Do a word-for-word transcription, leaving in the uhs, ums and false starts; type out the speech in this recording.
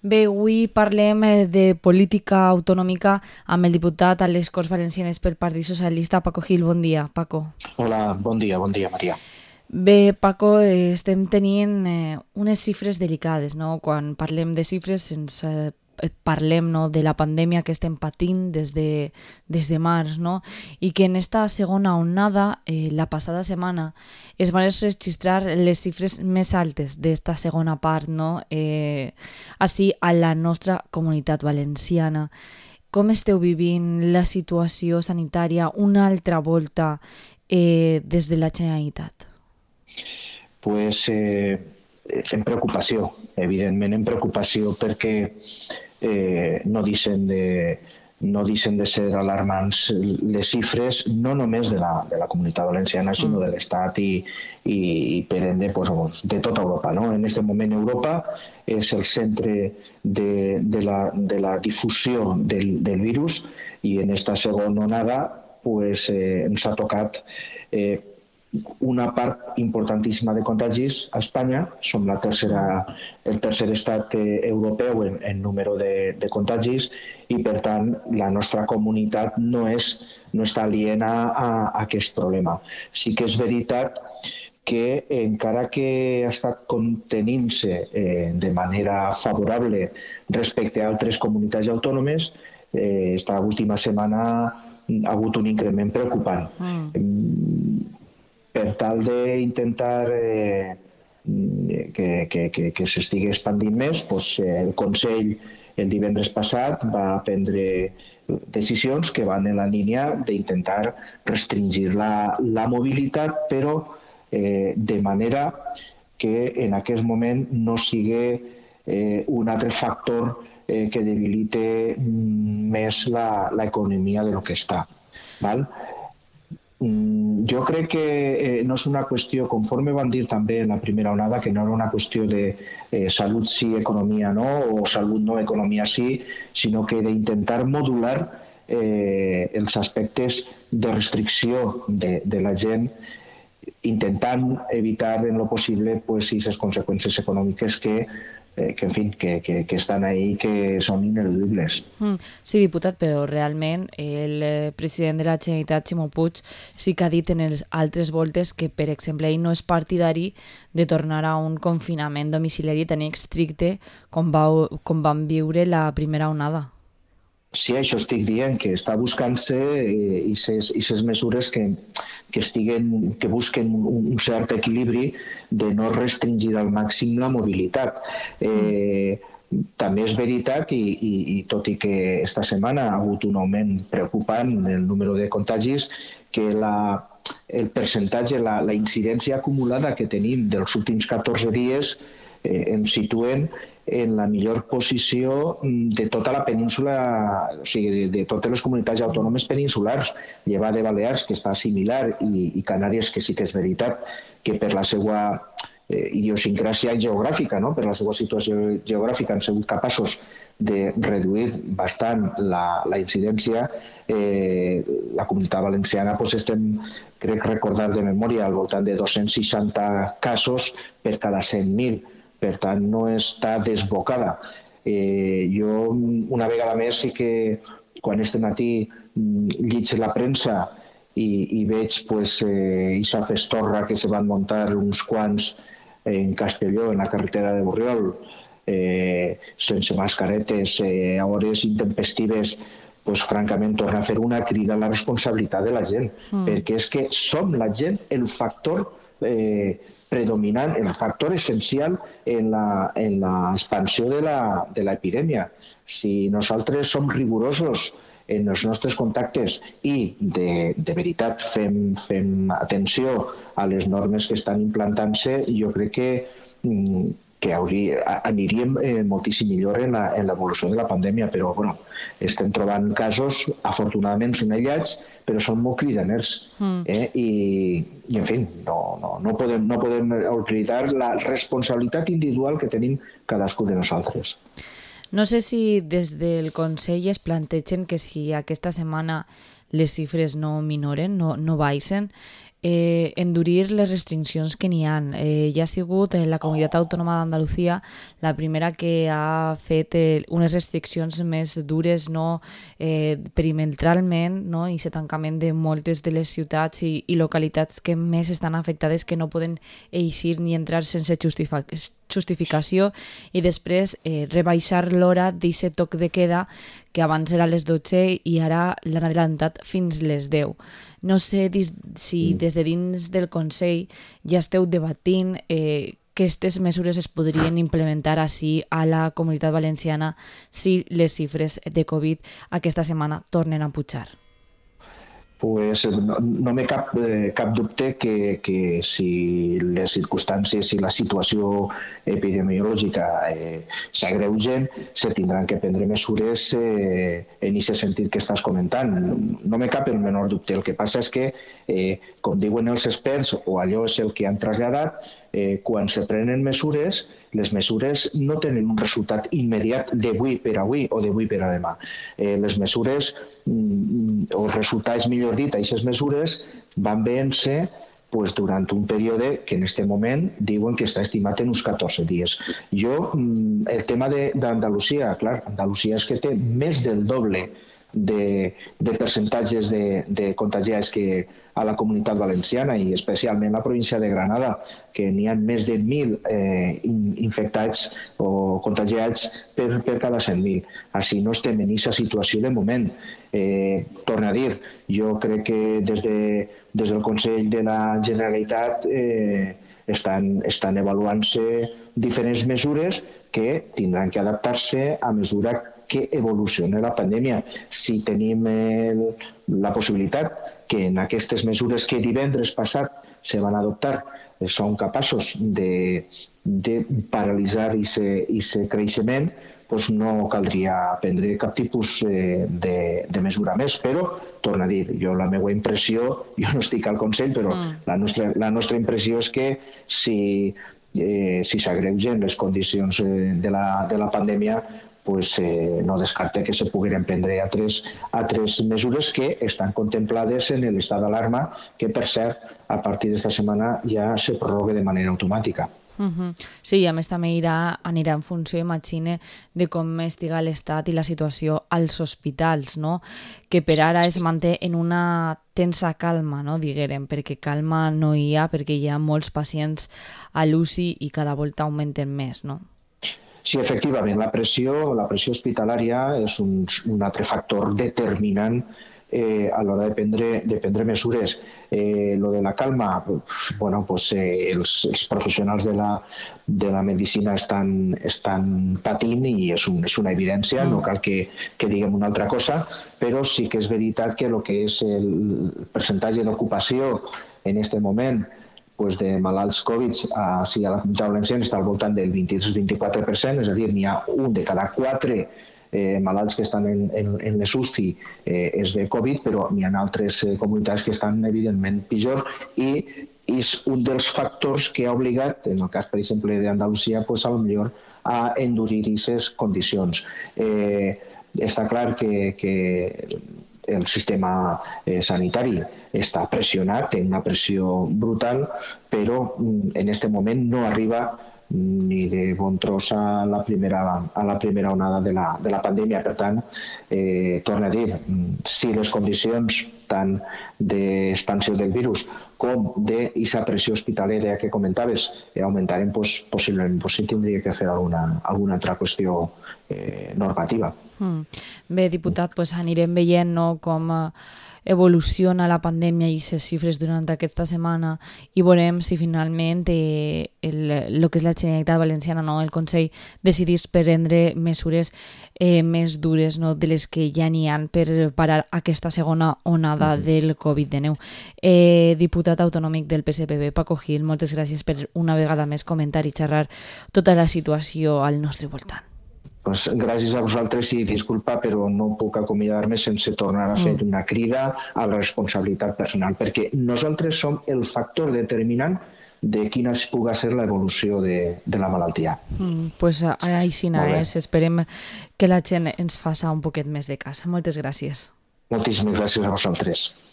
Bé, avui parlem eh, de política autonòmica amb el diputat a les Corts Valencianes pel Partit Socialista, Paco Gil. Bon dia, Paco. Hola, bon dia, bon dia, Maria. Bé, Paco, eh, estem tenint eh, unes xifres delicades, no? Quan parlem de xifres ens eh, parlem, no, de la pandèmia que estem patint des de, des de març, no? I que en esta segona onada, eh, la passada setmana, es van registrar les xifres més altes d'esta segona part, no? Eh, així a la nostra comunitat valenciana. Com esteu vivint la situació sanitària una altra volta eh, des de la Generalitat? Pues eh, en preocupació, evidentment en preocupació perquè eh, no deixen de, no deixen de ser alarmants les xifres, no només de la, de la comunitat valenciana, sinó de l'Estat i, i, i per ende pues, de tota Europa. No? En aquest moment Europa és el centre de, de, la, de la difusió del, del virus i en aquesta segona onada pues, eh, ens ha tocat eh, una part importantíssima de contagis a Espanya. Som la tercera, el tercer estat eh, europeu en, en número de, de contagis i, per tant, la nostra comunitat no, és, no està aliena a, a aquest problema. Sí que és veritat que encara que ha estat contenint-se eh, de manera favorable respecte a altres comunitats autònomes, eh, esta última setmana ha hagut un increment preocupant. Mm. Per tal d'intentar eh, que, que, que, que s'estigui expandint més, doncs, el Consell el divendres passat va prendre decisions que van en la línia d'intentar restringir la, la mobilitat, però eh, de manera que en aquest moment no sigui eh, un altre factor eh, que debilite més l'economia de lo que està. Val? Jo crec que eh, no és una qüestió, conforme van dir també en la primera onada, que no era una qüestió de eh, salut sí, economia no, o salut no, economia sí, sinó que d'intentar modular eh, els aspectes de restricció de, de la gent, intentant evitar en lo possible pues, aquestes conseqüències econòmiques que Eh, que, en fi, que, que, que estan ahí, que són ineludibles. Mm, sí, diputat, però realment el president de la Generalitat, Ximo Puig, sí que ha dit en les altres voltes que, per exemple, ell no és partidari de tornar a un confinament domiciliari tan estricte com, va, com van viure la primera onada. Sí, això estic dient, que està buscant-se eh, aquestes mesures que, que, estiguen, que busquen un, un cert equilibri de no restringir al màxim la mobilitat. Eh, també és veritat, i, i, i tot i que esta setmana ha hagut un augment preocupant en el número de contagis, que la, el percentatge, la, la incidència acumulada que tenim dels últims catorze dies eh, ens situen en la millor posició de tota la península, o sigui, de, de totes les comunitats autònomes peninsulars, llevat de Balears, que està similar, i, i Canàries, que sí que és veritat que per la seva eh, idiosincràsia geogràfica, no? Per la seva situació geogràfica, han sigut capaços de reduir bastant la, la incidència. Eh, la comunitat valenciana pues, estem, crec recordar de memòria, al voltant de dos-cents seixanta casos per cada cent mil. Per tant, no està desbocada. Eh, jo, una vegada més, sí que quan este matí lliig la premsa i, i veig pues, eh, Isa Festorra, que se van muntar uns quants en Castelló, en la carretera de Borriol, eh, sense mascaretes, eh, a hores intempestives, pues, francament, torna a fer una crida a la responsabilitat de la gent. Mm. Perquè és que som la gent el factor eh, predominant, el factor essencial en la, en la expansió de la, de l'epidèmia. Si nosaltres som rigorosos en els nostres contactes i de, de veritat fem, fem atenció a les normes que estan implantant-se, jo crec que, que hauria, aniríem eh, moltíssim millor en la, en l'evolució de la pandèmia, però bueno, estem trobant casos, afortunadament són aïllats, però són molt cridaners. Mm. Eh? I, i, en fi, no, no, no, podem, no podem oblidar la responsabilitat individual que tenim cadascú de nosaltres. No sé si des del Consell es plantegen que si aquesta setmana les xifres no minoren, no, no baixen, eh, endurir les restriccions que n'hi ha. Eh, ja ha sigut eh, la Comunitat Autònoma d'Andalusia la primera que ha fet eh, unes restriccions més dures, no, eh, perimetralment, no, i el tancament de moltes de les ciutats i, i localitats que més estan afectades, que no poden eixir ni entrar sense justificació, i després eh, rebaixar l'hora d'aquest toc de queda que abans era a les dotze i ara l'han adelantat fins les deu. No sé si des de dins del Consell ja esteu debatint eh, que aquestes mesures es podrien implementar així a la Comunitat Valenciana si les xifres de Covid aquesta setmana tornen a pujar. Pues no, no me cap, eh, cap dubte que, que si les circumstàncies i la situació epidemiològica eh, s'agreugen, se tindran que prendre mesures eh, en aquest sentit que estàs comentant. No me cap el menor dubte. El que passa és que, eh, com diuen els experts, o allò és el que han traslladat, eh, quan se prenen mesures, les mesures no tenen un resultat immediat d'avui per avui o d'avui per a demà. Eh, les mesures, mm, o els resultats, millor dit, aquestes mesures van veient-se pues, durant un període que en aquest moment diuen que està estimat en uns catorze dies. Jo, el tema d'Andalusia, clar, Andalusia és que té més del doble de, de percentatges de, de contagiats que a la Comunitat Valenciana i especialment la província de Granada, que n'hi ha més de mil eh, infectats o contagiats per, per cada cent mil. Així no estem en aquesta situació de moment. Eh, torno a dir, jo crec que des, de, des del Consell de la Generalitat eh, estan, estan avaluant-se diferents mesures que tindran que adaptar-se a mesura que evolucioni la pandèmia. Si tenim el, la possibilitat que en aquestes mesures que divendres passat se van adoptar eh, són capaços de, de paralitzar aquest creixement, doncs no caldria prendre cap tipus eh, de, de mesura més. Però, torno a dir, jo la meva impressió, jo no estic al Consell, però mm. la, nostra, la nostra impressió és que si, eh, si s'agreugen les condicions eh, de, la, de la pandèmia, pues, eh, no descarte que se puguin prendre altres, altres mesures que estan contemplades en l'estat d'alarma, que per cert, a partir d'esta setmana ja se prorroga de manera automàtica. Uh-huh. Sí, i a més també irà, anirà en funció, imagine, de com estiga l'estat i la situació als hospitals, no? Que per ara es manté en una tensa calma, no? Diguérem, perquè calma no hi ha, perquè hi ha molts pacients a l'U C I i cada volta augmenten més, no? Sí, efectivament, la pressió, la pressió hospitalària és un, un altre factor determinant eh, a l'hora de prendre, de prendre mesures. Eh, lo de la calma, bueno, pues, eh, els, els professionals de la, de la medicina estan, estan patint i és, un, és una evidència, no cal que, que diguem una altra cosa, però sí que és veritat que el que és el percentatge d'ocupació en aquest moment pues de malalts Covid a, si a la Comunitat Valenciana està al voltant del vint-i-tres a vint-i-quatre per cent, és a dir, n'hi ha un de cada quatre eh, malalts que estan en, en, en les U C I eh, és de Covid, però n'hi ha altres eh, comunitats que estan evidentment pitjor i és un dels factors que ha obligat, en el cas, per exemple, d'Andalusia, pues, a lo millor a endurir aquestes condicions. Eh, està clar que, que el sistema eh, sanitari està pressionat, té una pressió brutal, però en aquest moment no arriba ni de bon tros a la primera, a la primera onada de la, de la pandèmia. Per tant, eh, torno a dir, si les condicions tant d'expansió del virus com d'aquesta pressió hospitalària que comentaves eh, augmentaren, pues, possiblement pues, sí tindria que fer alguna, alguna altra qüestió eh, normativa. Mm. Bé, diputat, pues anirem veient, no, com eh, evoluciona la pandèmia i les xifres durant aquesta setmana i veurem si finalment eh, el, el que és la Generalitat Valenciana, no, el Consell, decidís prendre mesures eh, més dures, no, de les que ja n'hi ha per parar aquesta segona onada mm-hmm. del Covid dinou. Eh, diputat autonòmic del P S P B, Paco Gil, moltes gràcies per una vegada més comentar i xerrar tota la situació al nostre voltant. Pues gràcies a vosaltres i disculpa, però no puc acomiadar-me sense tornar a fer una crida a la responsabilitat personal, perquè nosaltres som el factor determinant de quina puga ser l'evolució de, de la malaltia. Mm, pues així és. Esperem que la gent ens faci un poquet més de cas. Moltes gràcies. Moltíssimes gràcies a vosaltres.